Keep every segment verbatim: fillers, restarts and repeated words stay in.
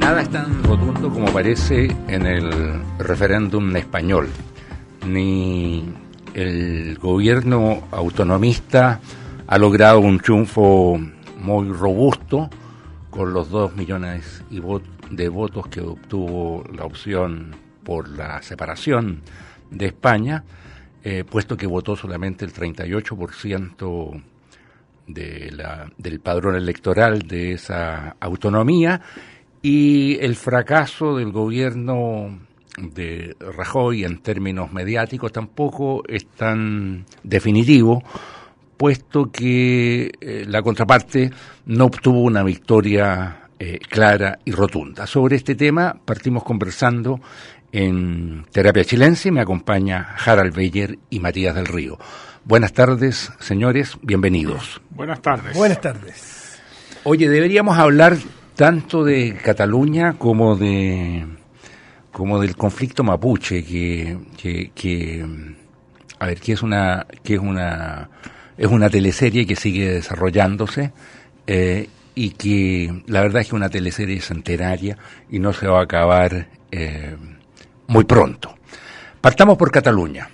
Nada es tan rotundo como parece en el referéndum español. Ni el gobierno autonomista ha logrado un triunfo muy robusto con los dos millones de votos que obtuvo la opción por la separación de España, eh, puesto que votó solamente el treinta y ocho por ciento de la, del padrón electoral de esa autonomía, y el fracaso del gobierno de Rajoy en términos mediáticos tampoco es tan definitivo, puesto que eh, la contraparte no obtuvo una victoria eh, clara y rotunda. Sobre este tema partimos conversando en Terapia Chilense. Me acompaña Harald Beyer y Matías del Río. Buenas tardes, señores, bienvenidos. Buenas tardes. Buenas tardes. Oye, deberíamos hablar tanto de Cataluña como de como del conflicto mapuche, que que, que a ver, que es una que es una es una teleserie que sigue desarrollándose eh, y que la verdad es que es una teleserie centenaria y no se va a acabar eh, muy pronto. Partamos por Cataluña.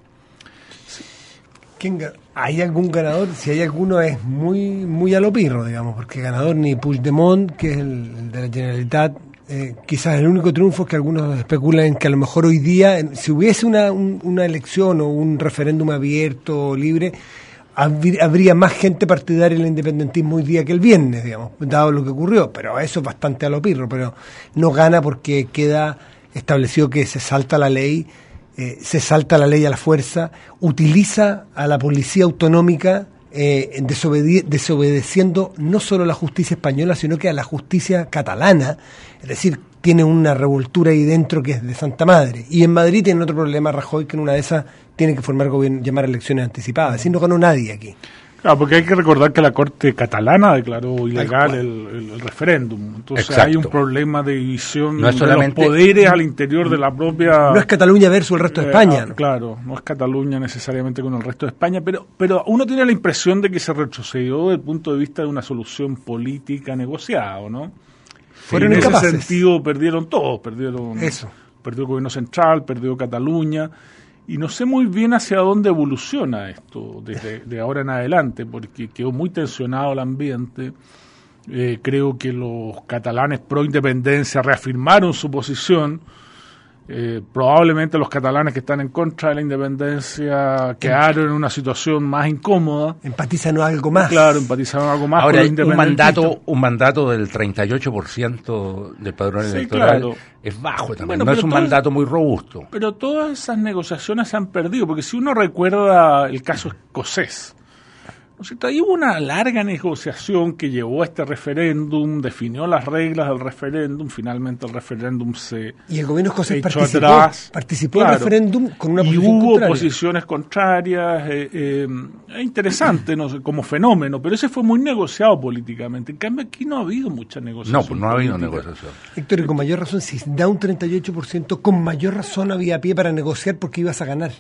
¿Quién, ¿Hay algún ganador? Si hay alguno es muy muy a lo pirro, digamos, porque ganador ni Puigdemont, que es el, el de la Generalitat, eh, quizás el único triunfo es que algunos especulan en que a lo mejor hoy día, en, si hubiese una, un, una elección o un referéndum abierto o libre, habría más gente partidaria del independentismo hoy día que el viernes, digamos, dado lo que ocurrió, pero eso es bastante a lo pirro, pero no gana porque queda establecido que se salta la ley. Eh, se salta la ley a la fuerza, utiliza a la policía autonómica eh, desobede- desobedeciendo no solo a la justicia española, sino que a la justicia catalana, es decir, tiene una revoltura ahí dentro que es de Santa Madre. Y en Madrid tiene otro problema Rajoy, que en una de esas tiene que formar gobierno, llamar elecciones anticipadas, así no ganó nadie aquí. Claro, porque hay que recordar que la Corte catalana declaró ilegal el, el, el referéndum. Entonces Exacto. Hay un problema de división no es de solamente, los poderes al interior de la propia... No es Cataluña versus el resto de España. Eh, ¿no? Claro, no es Cataluña necesariamente con el resto de España, pero, pero uno tiene la impresión de que se retrocedió desde el punto de vista de una solución política negociada, ¿no? Fueron en incapaces. ese sentido perdieron todos, perdieron... Eso. Perdió el gobierno central, perdió Cataluña... Y no sé muy bien hacia dónde evoluciona esto desde de ahora en adelante, porque quedó muy tensionado el ambiente. Eh, creo que los catalanes pro independencia reafirmaron su posición. Eh, probablemente los catalanes que están en contra de la independencia quedaron en una situación más incómoda. Empatizan algo más. Claro, empatizaron algo más. Ahora, con los un mandato un mandato del treinta y ocho por ciento del padrón sí, electoral claro. es bajo también, bueno, no es un todo, mandato muy robusto. Pero todas esas negociaciones se han perdido, porque si uno recuerda el caso escocés, ¿no es cierto? Ahí hubo una larga negociación que llevó a este referéndum, definió las reglas del referéndum, finalmente el referéndum se y el gobierno escocés echó participó, atrás. participó Claro. del referéndum con una y posición hubo contraria. posiciones contrarias, eh, eh, es interesante no sé, como fenómeno, pero ese fue muy negociado políticamente. En cambio aquí no ha habido mucha negociación. No, pues no ha habido política. negociación. Héctor, y con mayor razón, si da un treinta y ocho por ciento, con mayor razón había pie para negociar porque ibas a ganar.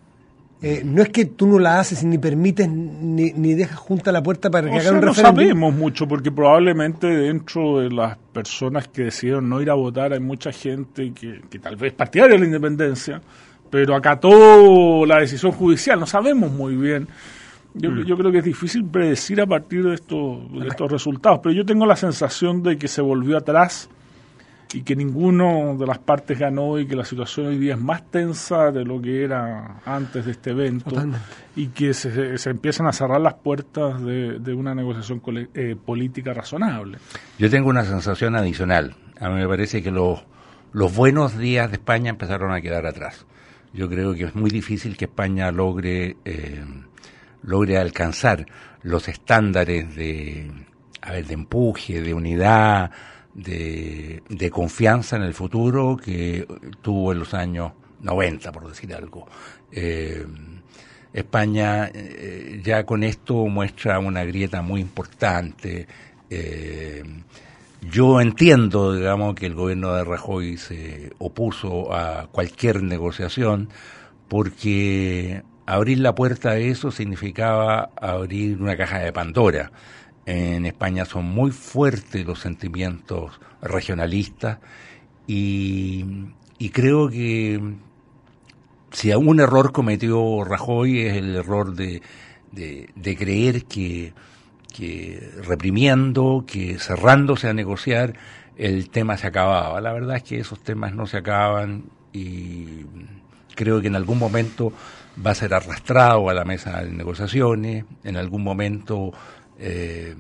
Eh, no es que tú no la haces ni permites ni, ni dejas junta la puerta para que o hagan sea, un no referéndum. sabemos mucho, porque probablemente dentro de las personas que decidieron no ir a votar hay mucha gente que, que tal vez es partidaria de la independencia, pero acató la decisión judicial, no sabemos muy bien. Yo, mm. yo creo que es difícil predecir a partir de estos, de estos resultados, pero yo tengo la sensación de que se volvió atrás y que ninguno de las partes ganó y que la situación hoy día es más tensa de lo que era antes de este evento. Totalmente. Y que se, se empiezan a cerrar las puertas de, de una negociación eh, política razonable. Yo tengo una sensación adicional. A mí me parece que los, los buenos días de España empezaron a quedar atrás. Yo creo que es muy difícil que España logre eh, logre alcanzar los estándares de, a ver, de empuje, de unidad, De, de confianza en el futuro que tuvo en los años noventa, por decir algo. Eh, España eh, ya con esto muestra una grieta muy importante. Eh, yo entiendo, digamos, que el gobierno de Rajoy se opuso a cualquier negociación porque abrir la puerta a eso significaba abrir una caja de Pandora. En España son muy fuertes los sentimientos regionalistas y, y creo que si algún error cometió Rajoy es el error de, de, de creer que, que reprimiendo, que cerrándose a negociar, el tema se acababa. La verdad es que esos temas no se acaban y creo que en algún momento va a ser arrastrado a la mesa de negociaciones, en algún momento eh,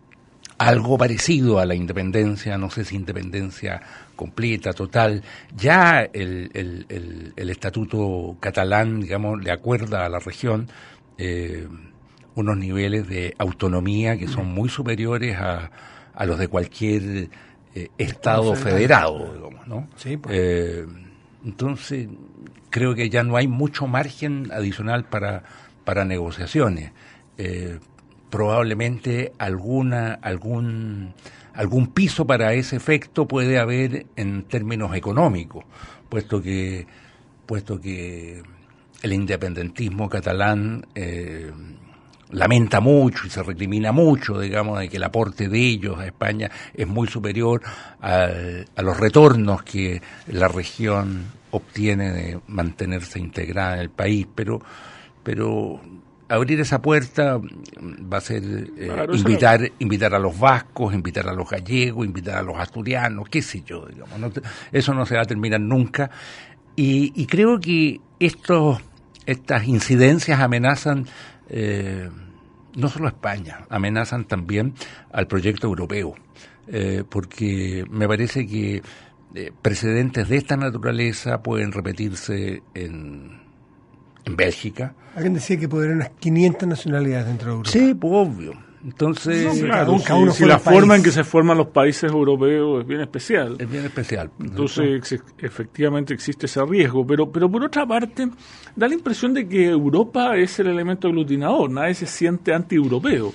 algo parecido a la independencia, no sé si independencia completa, total. Ya el, el, el, el estatuto catalán, digamos, le acuerda a la región eh, unos niveles de autonomía que son muy superiores a, a los de cualquier eh, Estado federado, digamos, ¿no? Sí, pues. Eh, entonces, creo que ya no hay mucho margen adicional para, para negociaciones. Eh, probablemente alguna algún algún piso para ese efecto puede haber en términos económicos, puesto que puesto que el independentismo catalán eh, lamenta mucho y se recrimina mucho, digamos, de que el aporte de ellos a España es muy superior a, a los retornos que la región obtiene de mantenerse integrada en el país, pero pero abrir esa puerta va a ser eh, claro, invitar no... invitar a los vascos, invitar a los gallegos, invitar a los asturianos, qué sé yo, digamos, no te, eso no se va a terminar nunca y, y creo que estos estas incidencias amenazan eh, no solo a España, amenazan también al proyecto europeo, eh, porque me parece que eh, precedentes de esta naturaleza pueden repetirse en en Bélgica. Alguien decía que podrían unas quinientas nacionalidades dentro de Europa. Sí, pues obvio. Entonces, no, claro, cada uno si, si la forma en que se forman los países europeos es bien especial. Es bien especial. Entonces, ex- efectivamente existe ese riesgo. Pero, pero por otra parte, da la impresión de que Europa es el elemento aglutinador. Nadie se siente anti-europeo.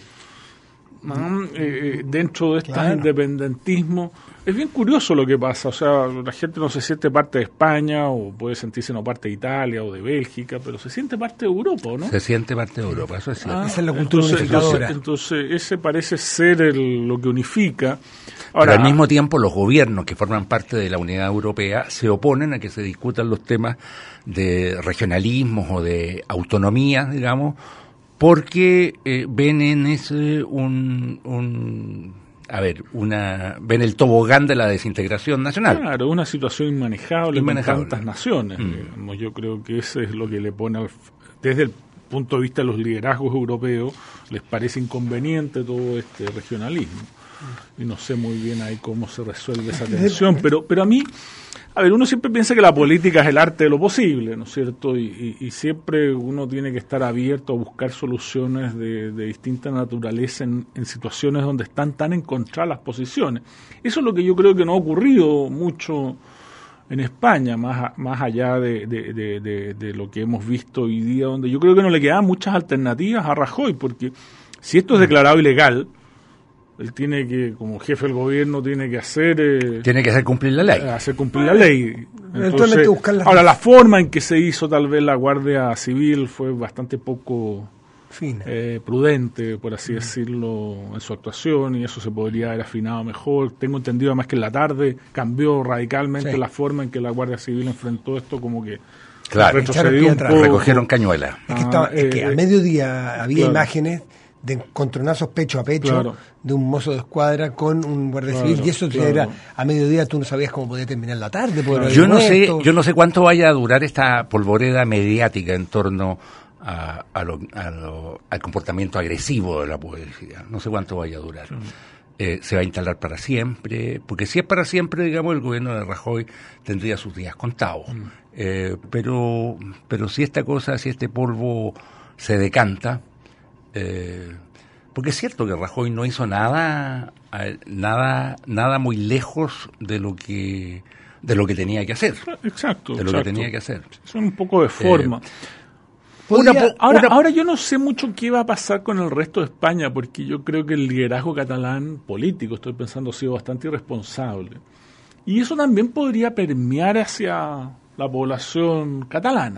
¿no? Eh, dentro de este claro. independentismo. Es bien curioso lo que pasa, o sea, la gente no se siente parte de España o puede sentirse no parte de Italia o de Bélgica, pero se siente parte de Europa, ¿no? Se siente parte de Europa, eso es cierto. Ah, esa es la cultura entonces, unificadora. Entonces, entonces, ese parece ser el, lo que unifica. Ahora, pero al mismo tiempo los gobiernos que forman parte de la Unidad Europea se oponen a que se discutan los temas de regionalismos o de autonomías, digamos, porque eh, ven en ese un... un a ver, una ven el tobogán de la desintegración nacional. Claro, una situación inmanejable, inmanejable. con tantas naciones. Mm. Digamos. Yo creo que eso es lo que le pone, al, desde el punto de vista de los liderazgos europeos, les parece inconveniente todo este regionalismo. Mm. Y no sé muy bien ahí cómo se resuelve esa tensión, pero, pero a mí, a ver, uno siempre piensa que la política es el arte de lo posible, ¿no es cierto? Y, y, y siempre uno tiene que estar abierto a buscar soluciones de, de distinta naturaleza en, en situaciones donde están tan encontradas las posiciones. Eso es lo que yo creo que no ha ocurrido mucho en España, más, más allá de, de, de, de, de lo que hemos visto hoy día, donde yo creo que no le quedan muchas alternativas a Rajoy, porque si esto es declarado ilegal, él tiene que, como jefe del gobierno, tiene que hacer... Eh, tiene que hacer cumplir la ley. Hacer cumplir la ley. Entonces, ahora, la forma en que se hizo tal vez la Guardia Civil fue bastante poco eh, prudente, por así mm. decirlo, en su actuación, y eso se podría haber afinado mejor. Tengo entendido además que en la tarde cambió radicalmente sí. la forma en que la Guardia Civil enfrentó esto, como que claro, retrocedió un poco. Recogieron cañuelas. Es que, estaba, es que a mediodía había claro. imágenes de encontronazos pecho a pecho claro. de un mozo de escuadra con un guardia claro, civil y eso claro. era a mediodía, tú no sabías cómo podía terminar la tarde. Claro. Yo no sé, yo no sé cuánto vaya a durar esta polvoreda mediática en torno a, a lo, a lo, al comportamiento agresivo de la policía. No sé cuánto vaya a durar. Sí. Eh, se va a instalar para siempre, porque si es para siempre, digamos, el gobierno de Rajoy tendría sus días contados. Mm. Eh, pero, pero si esta cosa, si este polvo se decanta. Eh, porque es cierto que Rajoy no hizo nada, nada, nada muy lejos de lo que, de lo que tenía que hacer. Exacto, de lo exacto. que tenía que hacer. Es un poco de forma. Eh, una, ahora, una, ahora yo no sé mucho qué va a pasar con el resto de España, porque yo creo que el liderazgo catalán político, estoy pensando, ha sido bastante irresponsable. Y eso también podría permear hacia la población catalana.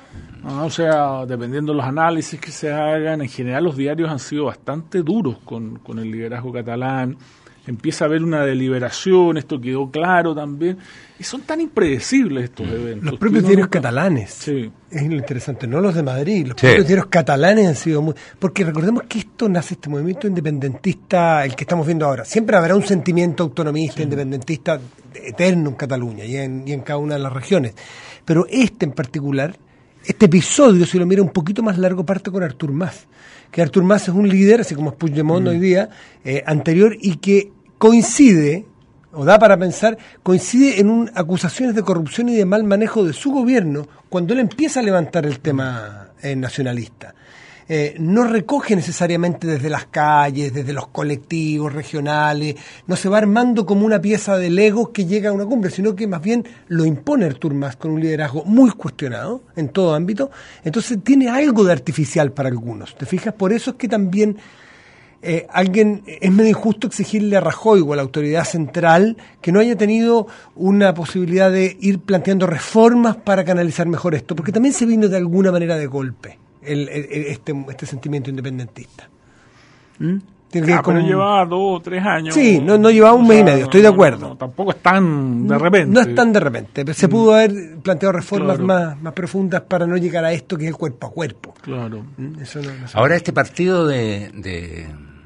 Ah, o sea, dependiendo de los análisis que se hagan, en general los diarios han sido bastante duros con, con el liderazgo catalán. Empieza a haber una deliberación, esto quedó claro también, y son tan impredecibles estos eventos. Los propios diarios nunca... catalanes, sí. Es lo interesante, no los de Madrid, los sí. propios diarios catalanes han sido muy... Porque recordemos que esto nace, este movimiento independentista, el que estamos viendo ahora, siempre habrá un sentimiento autonomista, sí. independentista eterno en Cataluña y en, y en cada una de las regiones, pero este en particular, este episodio, si lo mira un poquito más largo, parte con Artur Mas, que Artur Mas es un líder, así como es Puigdemont mm. hoy día, eh, anterior, y que coincide, o da para pensar, coincide en un, acusaciones de corrupción y de mal manejo de su gobierno cuando él empieza a levantar el tema eh, nacionalista. Eh, no recoge necesariamente desde las calles, desde los colectivos regionales, no se va armando como una pieza de Lego que llega a una cumbre, sino que más bien lo impone Artur Mas con un liderazgo muy cuestionado en todo ámbito. Entonces tiene algo de artificial para algunos, ¿te fijas? Por eso es que también Eh, alguien es medio injusto exigirle a Rajoy o a la autoridad central que no haya tenido una posibilidad de ir planteando reformas para canalizar mejor esto, porque también se vino de alguna manera de golpe el, el, este, este sentimiento independentista. ¿Mm? Tiene ah, como... pero llevaba dos o tres años. Sí, no, no llevaba un mes y medio, estoy de acuerdo. No, no, tampoco es tan de repente. No es tan de repente. Se pudo haber planteado reformas claro. más, más profundas para no llegar a esto que es el cuerpo a cuerpo. Claro. Eso no, no Ahora este partido de, de,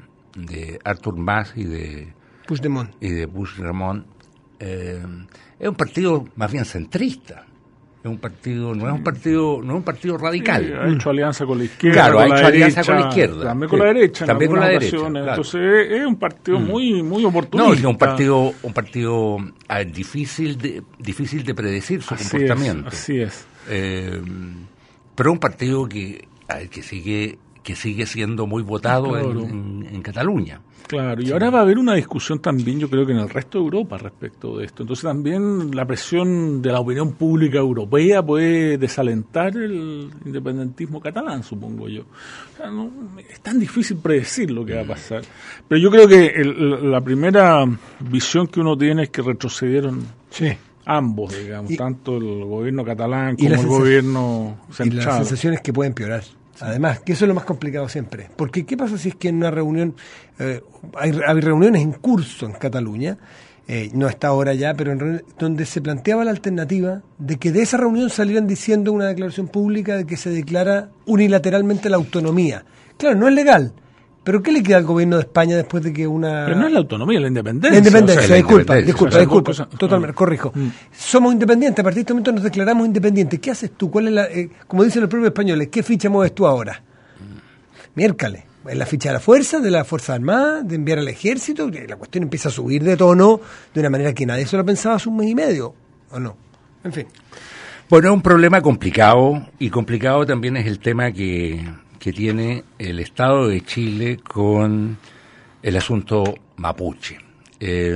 de Artur Mas y de Puigdemont, y de Puigdemont eh, es un partido más bien centrista. Es un partido, no es un partido, no es un partido radical. Sí, ha hecho alianza con la izquierda. Claro, con ha la hecho derecha, alianza con la izquierda. También con la derecha. También con la derecha. Claro. Entonces es un partido mm. muy, muy oportunista. No, es un partido, un partido ah, difícil de, difícil de predecir su así comportamiento. Es, así es. Eh, pero un partido que, que sigue, que sigue siendo muy votado claro. en, en, en Cataluña. Claro, y ahora va a haber una discusión también, yo creo que en el resto de Europa respecto de esto. Entonces también la presión de la opinión pública europea puede desalentar el independentismo catalán, supongo yo. O sea, no, es tan difícil predecir lo que va a pasar. Pero yo creo que el, la primera visión que uno tiene es que retrocedieron sí. ambos, digamos, y, tanto el gobierno catalán como el gobierno central. Y las sensaciones que pueden empeorar. Además, que eso es lo más complicado siempre. Porque, ¿qué pasa si es que en una reunión, eh, hay, hay reuniones en curso en Cataluña, eh, no está ahora ya, pero en, donde se planteaba la alternativa de que de esa reunión salieran diciendo una declaración pública de que se declara unilateralmente la autonomía? Claro, no es legal. ¿Pero qué le queda al gobierno de España después de que una... Pero no es la autonomía, la independencia. La independencia, o sea, la disculpa, independencia. disculpa, O sea, disculpa, cosa... totalmente, mm. corrijo. Mm. Somos independientes, a partir de este momento nos declaramos independientes. ¿Qué haces tú? ¿Cuál es la, eh, como dicen los propios españoles, qué ficha mueves tú ahora? Mm. Miércoles, ¿es la ficha de la fuerza, de la Fuerza Armada, de enviar al ejército? La cuestión empieza a subir de tono de una manera que nadie se lo pensaba hace un mes y medio, ¿o no? En fin. Bueno, es un problema complicado, y complicado también es el tema que... que tiene el Estado de Chile con el asunto mapuche. Eh,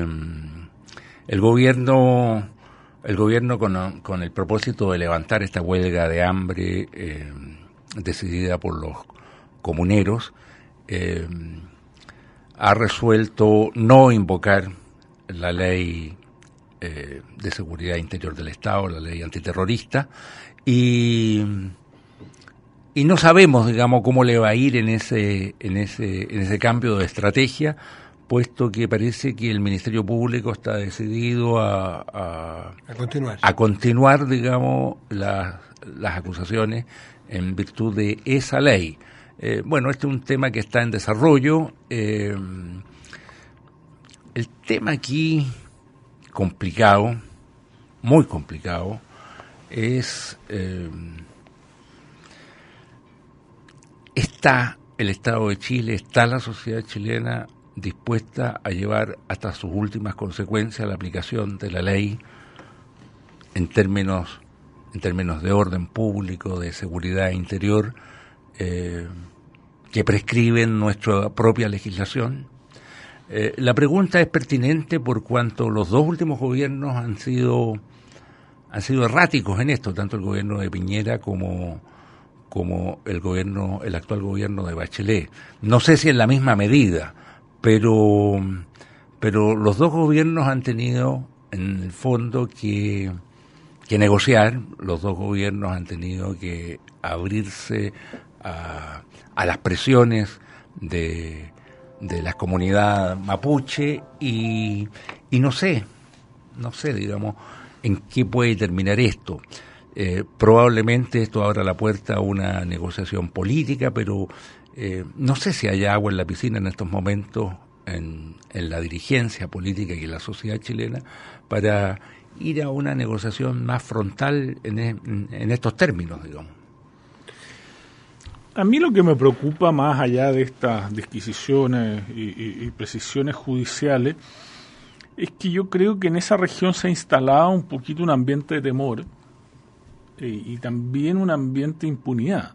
el gobierno, el gobierno con, con el propósito de levantar esta huelga de hambre eh, decidida por los comuneros, eh, ha resuelto no invocar la ley eh, de seguridad interior del Estado, la ley antiterrorista, y Y no sabemos, digamos, cómo le va a ir en ese, en ese, en ese cambio de estrategia, puesto que parece que el Ministerio Público está decidido a, a, a continuar, a continuar, digamos, la, las acusaciones en virtud de esa ley. Eh, bueno, este es un tema que está en desarrollo. Eh, el tema aquí complicado, muy complicado, es... Eh, ¿Está el Estado de Chile, está la sociedad chilena dispuesta a llevar hasta sus últimas consecuencias la aplicación de la ley en términos, en términos de orden público, de seguridad interior, eh, que prescriben nuestra propia legislación? Eh, la pregunta es pertinente por cuanto los dos últimos gobiernos han sido, han sido erráticos en esto, tanto el gobierno de Piñera como... como el gobierno, el actual gobierno de Bachelet. No sé si en la misma medida, pero, pero los dos gobiernos han tenido en el fondo que, que negociar. Los dos gobiernos han tenido que abrirse a, a las presiones de, de la comunidad mapuche y, y no sé, no sé, digamos, en qué puede terminar esto. Eh, probablemente esto abra la puerta a una negociación política, pero eh, no sé si hay agua en la piscina en estos momentos en, en la dirigencia política y en la sociedad chilena para ir a una negociación más frontal en, en, en estos términos, digamos. A mí lo que me preocupa, más allá de estas disquisiciones y, y, y precisiones judiciales, es que yo creo que en esa región se ha instalado un poquito un ambiente de temor eh, y también un ambiente de impunidad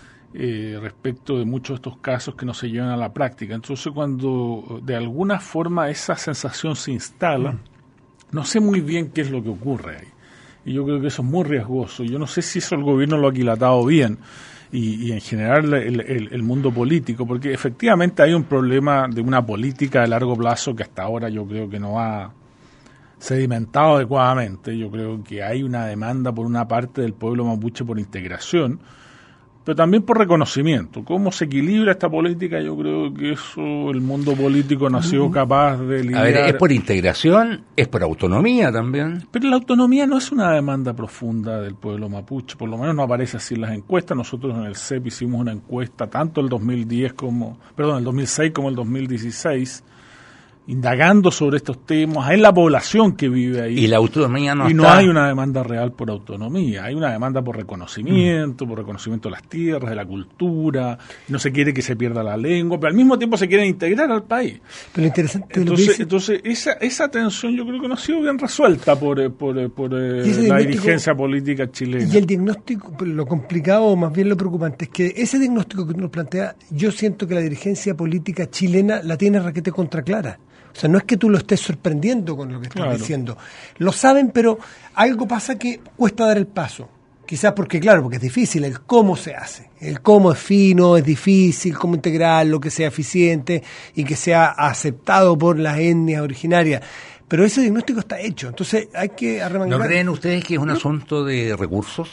eh, respecto de muchos de estos casos que no se llevan a la práctica. Entonces, cuando de alguna forma esa sensación se instala, mm. no sé muy bien qué es lo que ocurre ahí. Y yo creo que eso es muy riesgoso. Yo no sé si eso el gobierno lo ha aquilatado bien. Y, y en general el, el, el mundo político, porque efectivamente hay un problema de una política de largo plazo que hasta ahora yo creo que no ha sedimentado adecuadamente. Yo creo que hay una demanda por una parte del pueblo mapuche por integración, pero también por reconocimiento. ¿Cómo se equilibra esta política? Yo creo que eso el mundo político no ha sido capaz de lidiar. A ver, ¿es por integración? ¿Es por autonomía también? Pero la autonomía no es una demanda profunda del pueblo mapuche, por lo menos no aparece así en las encuestas. Nosotros en el C E P hicimos una encuesta, tanto el dos mil diez como, perdón, el dos mil seis como el dos mil dieciséis, indagando sobre estos temas en la población que vive ahí. Y la autonomía no Y no está... hay una demanda real por autonomía, hay una demanda por reconocimiento, mm. por reconocimiento de las tierras, de la cultura, no se quiere que se pierda la lengua, pero al mismo tiempo se quiere integrar al país. Pero interesante entonces, lo que dice... entonces esa, esa tensión yo creo que no ha sido bien resuelta por, por, por eh, la dirigencia política chilena. Y el diagnóstico, lo complicado, o más bien lo preocupante, es que ese diagnóstico que tú nos planteas, yo siento que la dirigencia política chilena la tiene raquete contra clara. O sea, no es que tú lo estés sorprendiendo con lo que estás claro. diciendo. Lo saben, pero algo pasa que cuesta dar el paso. Quizás porque, claro, porque es difícil el cómo se hace. El cómo es fino, es difícil, cómo integrarlo, que sea eficiente y que sea aceptado por las etnias originarias. Pero ese diagnóstico está hecho, entonces hay que arremangar. ¿No creen ustedes que es un ¿No? asunto de recursos?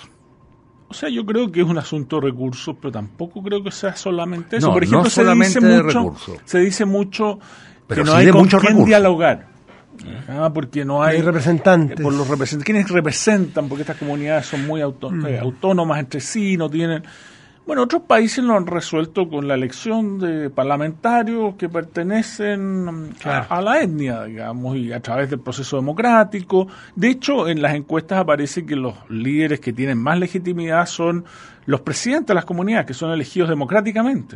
O sea, yo creo que es un asunto de recursos, pero tampoco creo que sea solamente eso. No, Por ejemplo, no se solamente dice de mucho, recursos. Se dice mucho... Pero que no sí hay de con muchos quién recursos. dialogar, ah, porque no hay, hay representantes. Por los representantes, ¿quiénes representan? Porque estas comunidades son muy auto, mm. eh, autónomas entre sí, no tienen... Bueno, otros países lo han resuelto con la elección de parlamentarios que pertenecen claro. a, a la etnia, digamos, y a través del proceso democrático. De hecho, en las encuestas aparece que los líderes que tienen más legitimidad son los presidentes de las comunidades, que son elegidos democráticamente.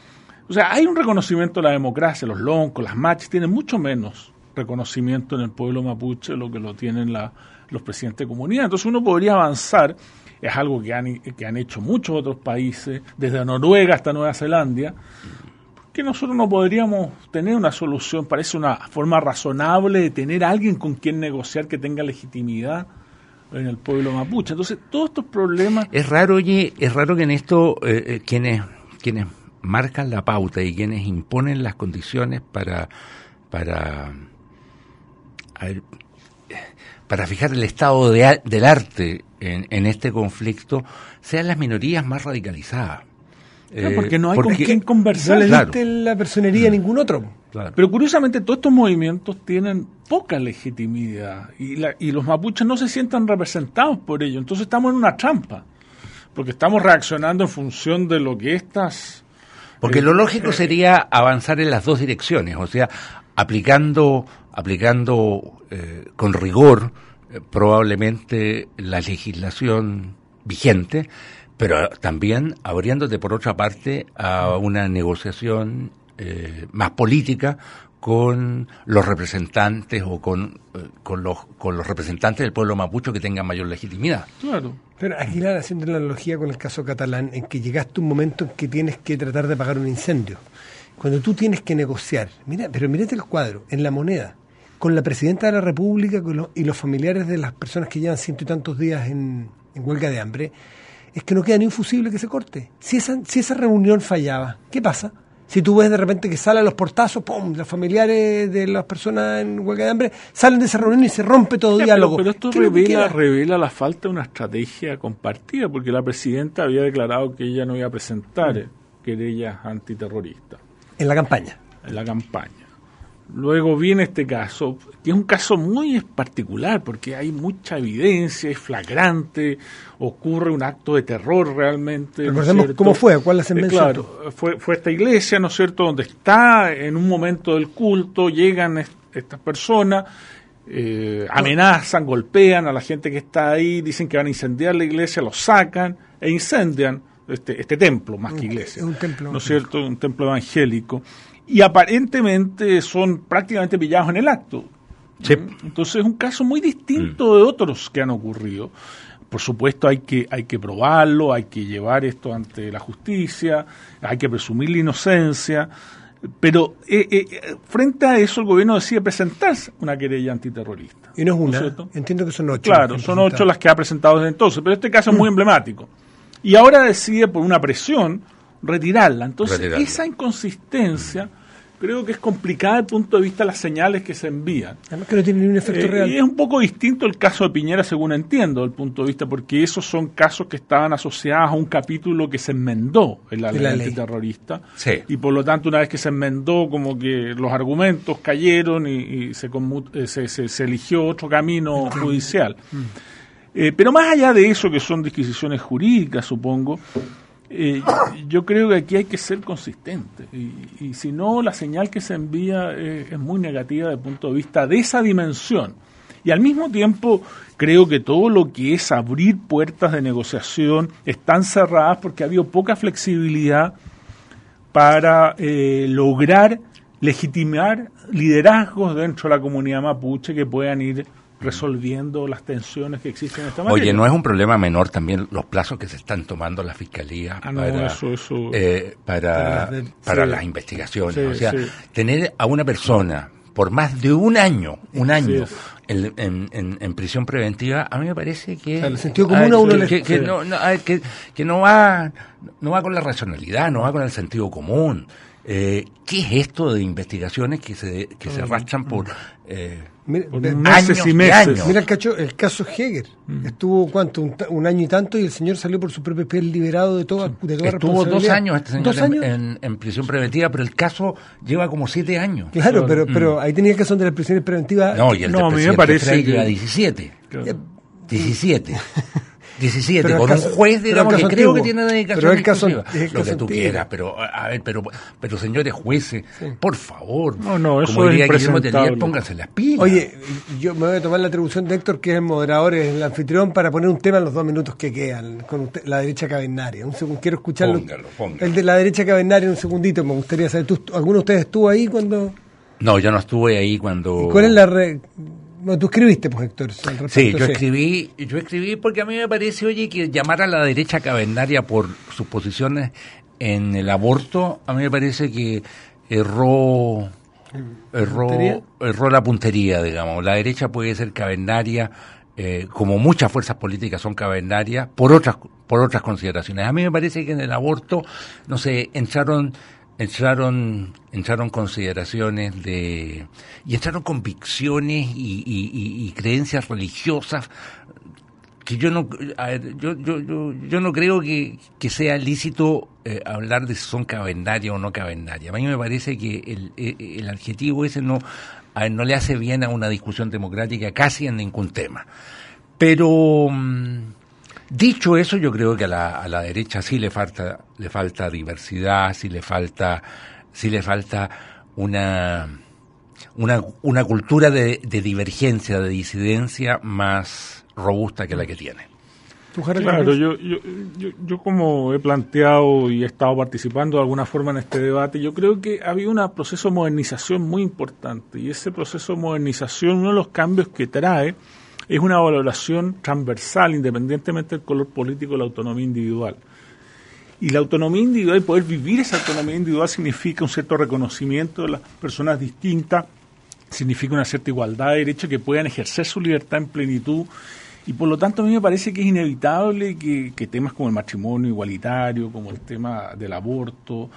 O sea, hay un reconocimiento de la democracia, los loncos, las machis tienen mucho menos reconocimiento en el pueblo mapuche de lo que lo tienen la, los presidentes de comunidad. Entonces uno podría avanzar, es algo que han, que han hecho muchos otros países, desde Noruega hasta Nueva Zelanda, que nosotros no podríamos tener una solución, parece una forma razonable de tener a alguien con quien negociar que tenga legitimidad en el pueblo mapuche. Entonces todos estos problemas... Es raro, oye, es raro que en esto eh, quienes... quienes marcan la pauta y quienes imponen las condiciones para para ver, para fijar el estado de, del arte en, en este conflicto sean las minorías más radicalizadas. Claro, porque eh, no hay porque, con quién conversar. No le claro. diste la personería a ningún otro. Claro. Pero curiosamente todos estos movimientos tienen poca legitimidad y, la, y los mapuches no se sientan representados por ello. Entonces estamos en una trampa, porque estamos reaccionando en función de lo que estas... Porque lo lógico sería avanzar en las dos direcciones, o sea, aplicando aplicando eh, con rigor eh, probablemente la legislación vigente, pero también abriéndote por otra parte a una negociación eh, más política con los representantes o con, eh, con los con los representantes del pueblo mapuche que tengan mayor legitimidad. Claro. Pero aquí, haciendo la analogía con el caso catalán, en que llegaste a un momento en que tienes que tratar de apagar un incendio. Cuando tú tienes que negociar, mira, pero mírate el cuadro, en La Moneda, con la presidenta de la República con los, y los familiares de las personas que llevan ciento y tantos días en, en huelga de hambre, es que no queda ni un fusible que se corte. Si esa, si esa reunión fallaba, ¿qué pasa? Si tú ves de repente que salen los portazos, ¡pum!, los familiares de las personas en huelga de hambre salen de esa reunión y se rompe todo ya, diálogo. Pero, pero esto revela, revela la falta de una estrategia compartida, porque la presidenta había declarado que ella no iba a presentar mm. querellas antiterroristas. En la campaña. En la campaña. Luego viene este caso, que es un caso muy particular, porque hay mucha evidencia, es flagrante, ocurre un acto de terror realmente. Recordemos cómo fue, cuál es el mensaje. Eh, claro, fue, fue esta iglesia, ¿no es cierto?, donde está en un momento del culto, llegan est- estas personas, eh, amenazan, golpean a la gente que está ahí, dicen que van a incendiar la iglesia, lo sacan e incendian este, este templo, más que iglesia. Un templo. ¿No es cierto?, un templo evangélico. Y aparentemente son prácticamente pillados en el acto. Sí. Entonces es un caso muy distinto mm. de otros que han ocurrido. Por supuesto hay que hay que probarlo, hay que llevar esto ante la justicia, hay que presumir la inocencia, pero eh, eh, frente a eso el gobierno decide presentarse una querella antiterrorista. Y no es una, ¿no es entiendo que son ocho. Claro, son ocho las que ha presentado desde entonces, pero este caso es muy emblemático. Y ahora decide por una presión retirarla. Entonces, retirarla. Esa inconsistencia creo que es complicada desde el punto de vista de las señales que se envían. Además que no tiene ningún efecto eh, real. Y es un poco distinto el caso de Piñera, según entiendo, desde el punto de vista, porque esos son casos que estaban asociados a un capítulo que se enmendó en la ley, la ley. antiterrorista. Sí. Y por lo tanto, una vez que se enmendó, como que los argumentos cayeron y, y se, conmut- eh, se, se, se eligió otro camino okay. judicial. Mm. Eh, pero más allá de eso, que son disquisiciones jurídicas, supongo, Eh, yo creo que aquí hay que ser consistente y, y si no, la señal que se envía eh, es muy negativa desde el punto de vista de esa dimensión. Y al mismo tiempo creo que todo lo que es abrir puertas de negociación están cerradas porque ha habido poca flexibilidad para eh, lograr legitimar liderazgos dentro de la comunidad mapuche que puedan ir resolviendo las tensiones que existen en esta materia. Oye, ¿no es un problema menor también los plazos que se están tomando la Fiscalía ah, no, para, eso, eso, eh, para, para, para sí. las investigaciones? Sí, o sea, sí. tener a una persona por más de un año, un año sí. en, en, en, en prisión preventiva, a mí me parece que... O sea, el sentido común a uno que, le... que, que, no, no, que, que no va no va con la racionalidad, no va con el sentido común. Eh, ¿Qué es esto de investigaciones que se que se arrastran por, eh, Mira, por meses años y meses? Años. Mira el caso, el caso Heger. Mm. Estuvo, ¿cuánto? Un, un año y tanto y el señor salió por su propio piel liberado de toda, de toda Estuvo dos años este señor ¿Dos años? En, en, en prisión preventiva, pero el caso lleva como siete años. Claro, pero mm. pero ahí tenía el caso de las prisiones preventivas. No, y el no, a mí me parece que lleva diecisiete. Claro. diecisiete. diecisiete, pero con caso, un juez, digamos, que creo que tiene dedicación pero el caso, lo que tú antiguo. quieras, pero a ver, pero pero señores jueces, sí. por favor, no, no, eso como es diría Guillermo Tellier, pónganse las pilas. Oye, yo me voy a tomar la atribución de Héctor, que es el moderador, es el anfitrión, para poner un tema en los dos minutos que quedan, con usted, la derecha cavernaria. Un segundo, quiero escucharlo. Póngalo, póngalo. El de la derecha cavernaria, un segundito, me gustaría saber, ¿tú, ¿alguno de ustedes estuvo ahí cuando...? No, yo no estuve ahí cuando... ¿Y cuál es la... Re... No, tú escribiste, pues, Héctor. Sí, yo sí. escribí, yo escribí porque a mí me parece, oye, que llamar a la derecha cavernaria por sus posiciones en el aborto, a mí me parece que erró, erró, erró la puntería, digamos. La derecha puede ser cavernaria, eh, como muchas fuerzas políticas son cavernarias, por otras, por otras consideraciones. A mí me parece que en el aborto, no sé, entraron... entraron entraron consideraciones de y entraron convicciones y, y, y, y creencias religiosas que yo no a ver, yo yo yo yo no creo que, que sea lícito eh, hablar de si son cavernarias o no cavernarias. A mí me parece que el, el, el adjetivo ese no a ver, no le hace bien a una discusión democrática casi en ningún tema. Pero dicho eso, yo creo que a la, a la derecha sí le falta, le falta diversidad, sí le falta, sí le falta una, una, una cultura de, de divergencia, de disidencia más robusta que la que tiene. Claro, yo, yo, yo, yo como he planteado y he estado participando de alguna forma en este debate, yo creo que había un proceso de modernización muy importante y ese proceso de modernización, uno de los cambios que trae es una valoración transversal, independientemente del color político de la autonomía individual. Y la autonomía individual, poder vivir esa autonomía individual significa un cierto reconocimiento de las personas distintas, significa una cierta igualdad de derechos, que puedan ejercer su libertad en plenitud. Y por lo tanto a mí me parece que es inevitable que, que temas como el matrimonio igualitario, como el tema del aborto,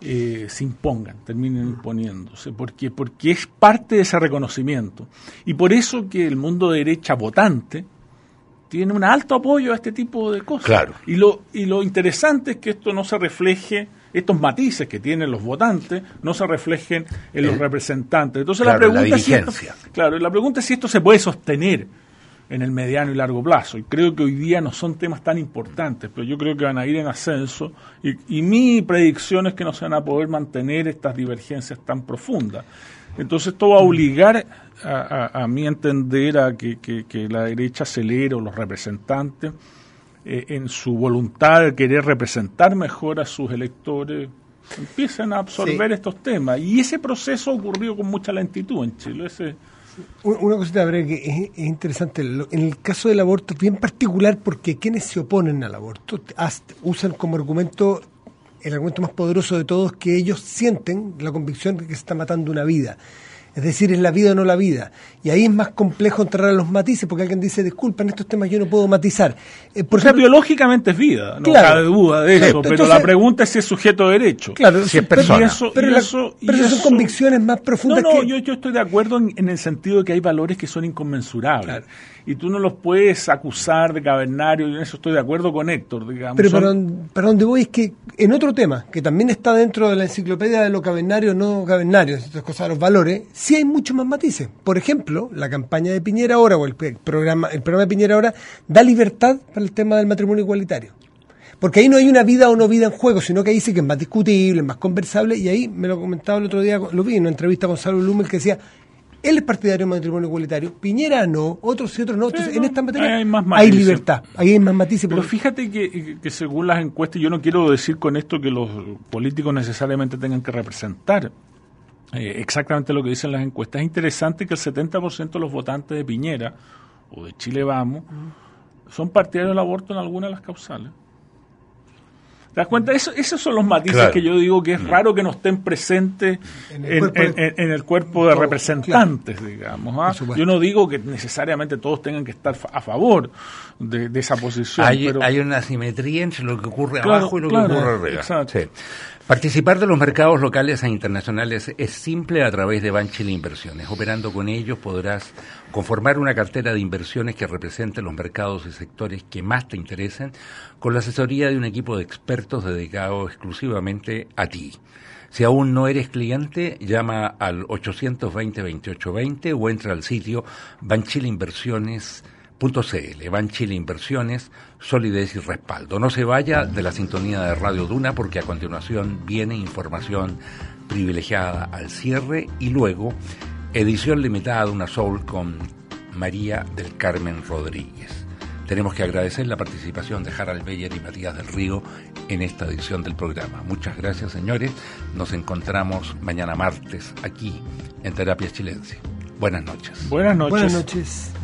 eh, se impongan, terminen imponiéndose, porque, porque es parte de ese reconocimiento. Y por eso que el mundo de derecha votante tiene un alto apoyo a este tipo de cosas. Claro. Y lo, y lo interesante es que esto no se refleje, estos matices que tienen los votantes, no se reflejen en los el, representantes. Entonces claro, la pregunta la es si esto, claro, la pregunta es si esto se puede sostener en el mediano y largo plazo. Y creo que hoy día no son temas tan importantes, pero yo creo que van a ir en ascenso. Y, y mi predicción es que no se van a poder mantener estas divergencias tan profundas. Entonces esto va a obligar a, a, a mi entender a que, que, que la derecha acelere, o los representantes, eh, en su voluntad de querer representar mejor a sus electores, empiecen a absorber sí. estos temas. Y ese proceso ocurrió con mucha lentitud en Chile. Ese, Una cosita breve que es, es interesante. En el caso del aborto es bien particular porque quienes se oponen al aborto usan como argumento, el argumento más poderoso de todos, que ellos sienten la convicción de que se está matando una vida. Es decir, es la vida o no la vida. Y ahí es más complejo entrar a los matices, porque alguien dice, disculpa, en estos temas yo no puedo matizar. Eh, por o sea, ejemplo, biológicamente es vida, no claro, cabe duda de eso, claro, pero entonces, la pregunta es si es sujeto de derecho. Claro, si es persona. Y eso, pero y la, eso, pero y eso son eso, convicciones más profundas. No, no, que... yo, yo estoy de acuerdo en, en el sentido de que hay valores que son inconmensurables. Claro. Y tú no los puedes acusar de cavernario, y en eso estoy de acuerdo con Héctor, digamos. Pero son... para, para donde voy es que en otro tema, que también está dentro de la enciclopedia de lo cavernario, no cavernario, estas cosas de los valores, sí hay muchos más matices. Por ejemplo, la campaña de Piñera ahora, o el programa, el programa de Piñera ahora, da libertad para el tema del matrimonio igualitario. Porque ahí no hay una vida o no vida en juego, sino que ahí sí que es más discutible, es más conversable, y ahí me lo comentaba el otro día, lo vi en una entrevista con Gonzalo Blumel, que decía, él es partidario del matrimonio igualitario, Piñera no, otros y otros no. Entonces, sí, no, en esta materia hay, más hay libertad, ahí hay más matices. Pero fíjate que, que según las encuestas, yo no quiero decir con esto que los políticos necesariamente tengan que representar eh, exactamente lo que dicen las encuestas. Es interesante que el setenta por ciento de los votantes de Piñera, o de Chile Vamos, son partidarios del aborto en alguna de las causales. ¿Te das cuenta? Eso, esos son los matices claro. que yo digo que es raro que no estén presentes en el, en, cuerpo, en, en, en el cuerpo de todo, representantes, claro. digamos. ¿ah? Yo no digo que necesariamente todos tengan que estar a favor de, de esa posición. Hay, pero... hay una asimetría entre lo que ocurre claro, abajo y lo claro, que ocurre arriba. Sí. Participar de los mercados locales e internacionales es simple a través de Banchile Inversiones. Operando con ellos podrás conformar una cartera de inversiones que represente los mercados y sectores que más te interesen, con la asesoría de un equipo de expertos dedicado exclusivamente a ti. Si aún no eres cliente, llama al ochocientos veinte, veintiocho veinte o entra al sitio banchile inversiones punto c l. Banchile Inversiones, solidez y respaldo. No se vaya de la sintonía de Radio Duna, porque a continuación viene información privilegiada al cierre y luego edición limitada de Una Soul con María del Carmen Rodríguez. Tenemos que agradecer la participación de Harald Beyer y Matías del Río en esta edición del programa. Muchas gracias, señores. Nos encontramos mañana martes aquí en Terapia Chilense. Buenas noches. Buenas noches. Buenas noches.